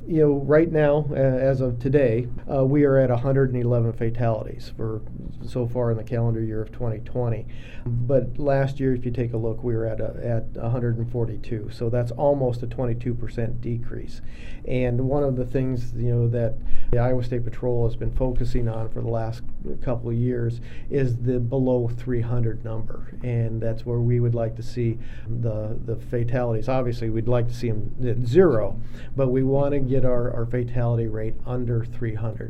Right now, as of today, we are at 111 fatalities for so far in the calendar year of 2020. But last year, if you take a look, we were at 142. So that's almost a 22% decrease. And one of the things that the Iowa State Patrol has been focusing on for the last couple of years is the below 300 number, and that's where we would like to see the fatalities. Obviously, we'd like to see them at zero, but we want to get our fatality rate under 300.